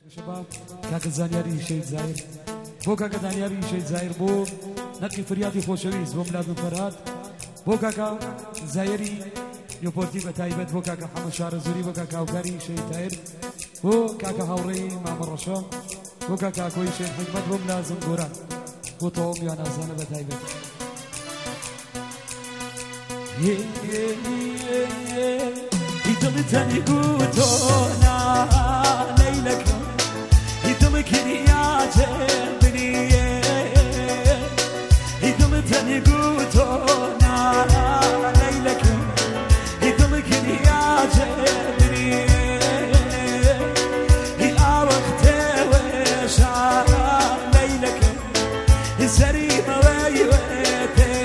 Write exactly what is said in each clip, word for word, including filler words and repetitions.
شباب كاك زانياري شيء زاير بو كاك زانياري شيء زاير بو نقي فريادي خوشويز بو ملاد فراد بو كاك زايري يوبورتي بتايبت بو كاك حمد شار زوري بو كاك اوكاري شيء تاير بو كاك هاوري مع مرشام بو كاك كوي شيء حكمت بو ملاد زنبوران بو توم يا نازانه بتايبت يدلتني قوتونا ليلك يدلك يا جبني يدلتني قوتونا ليلك يدلك يا جبني يا وقت وشا ليلك الزريمة ويوتي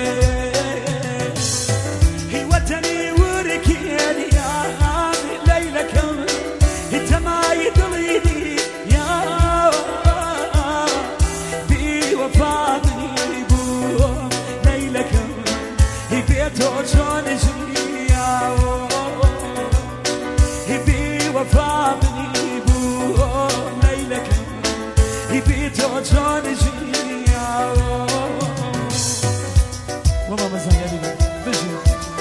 وطني وركيني يا ليلك انت ما يدليني يا بي وفاضني بو ليلك بيتو شون جيا بي وفاضني بو ليلك بيتو شون جيا والله مزايا لي بجي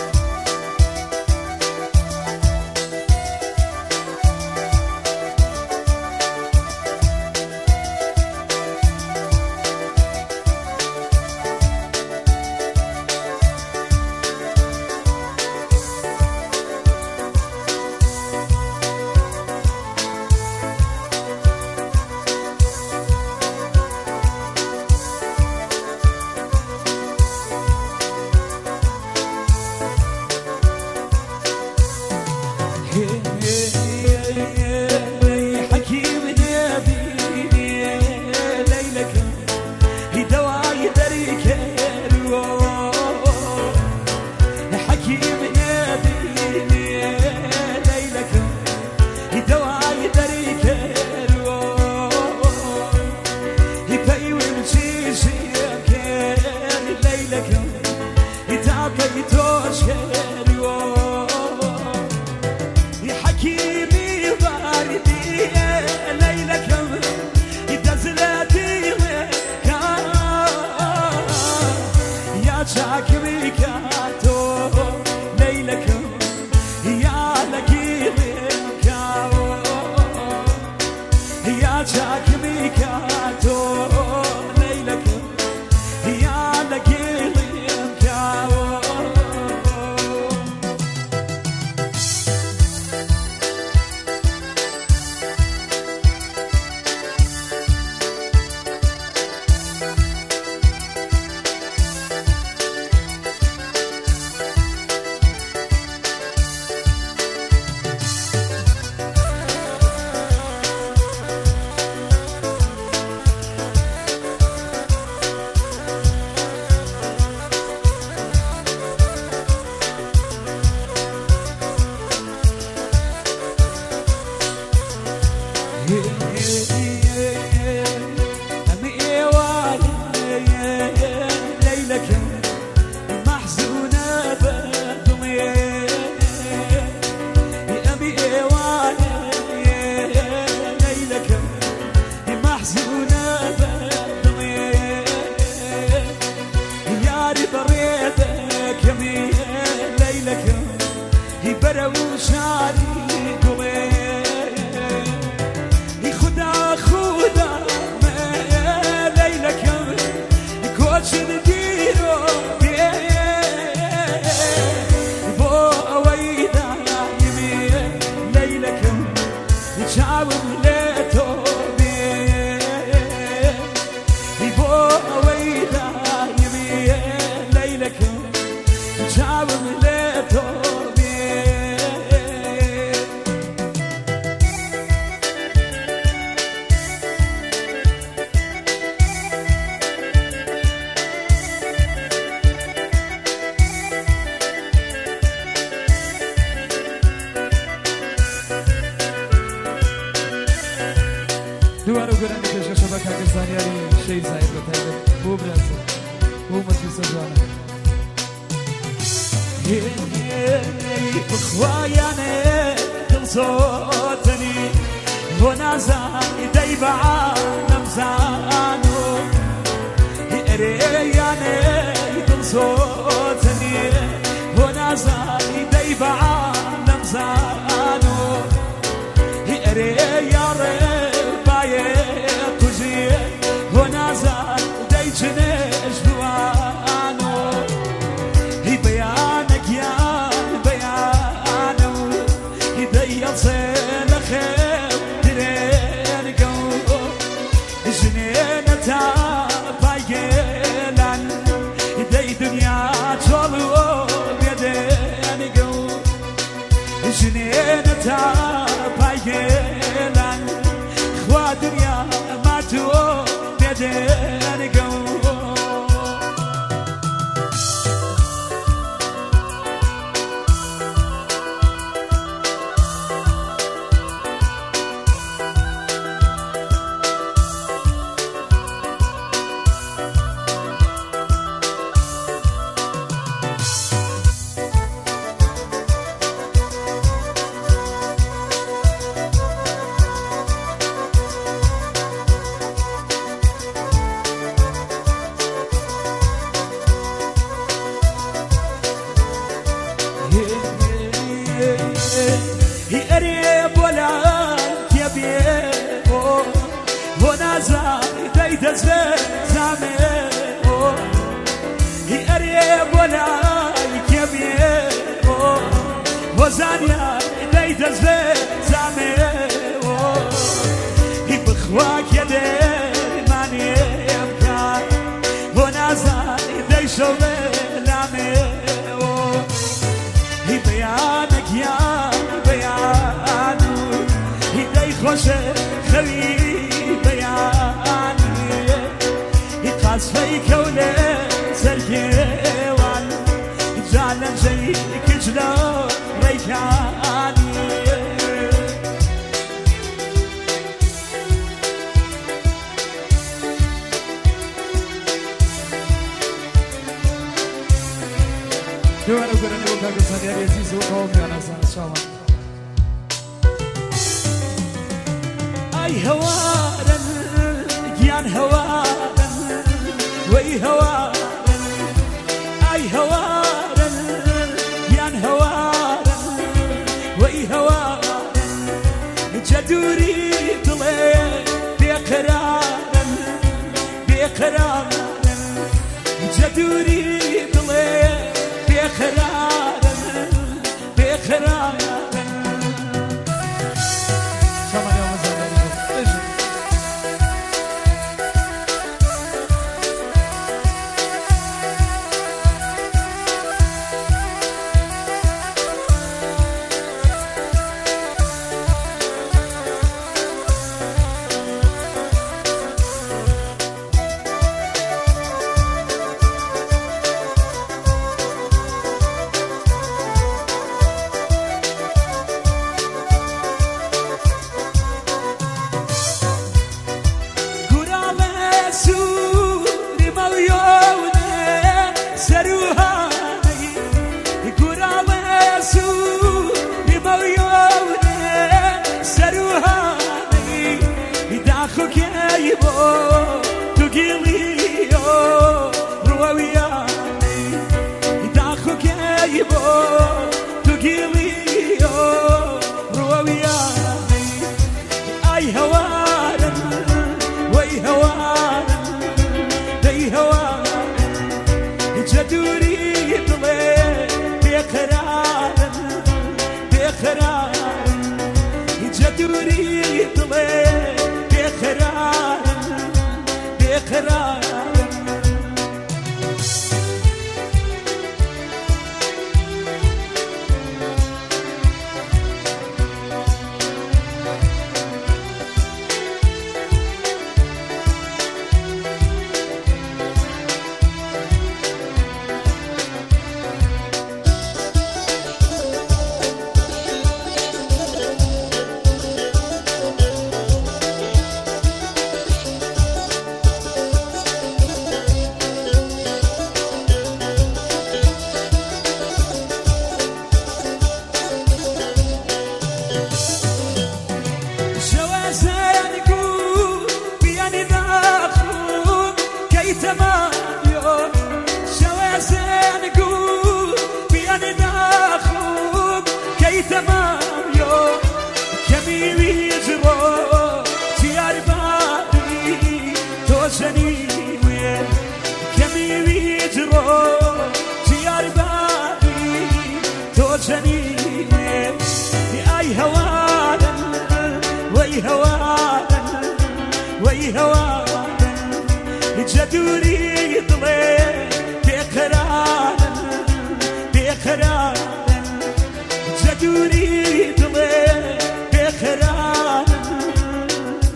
دوارو قراني كيش شبكة كزانياري شيء زايد بتاعي مو براسه مو مجلس جوانا بخواياني كل صوتني ونازع بخواك يا دير ماني يبكى ونازاني دي شغلامي هي بيانك يا بيانو هي دي خوش خوي بياني هي قاس فيك ولا سركيوان جعلن جيك جلو ريكاني دوانو گرنی و کاغذ سریعی عزیز و قوم بیان از شاوان ای هوارن گیان هوارن وی هوارن ای هوارن گیان هوارن وی هوارن جدوری دلی بیقرارن بیقرارن جدوری دلی بخرارن بخرارن شما يوم زمان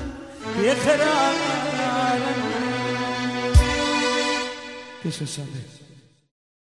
Kışa şabe.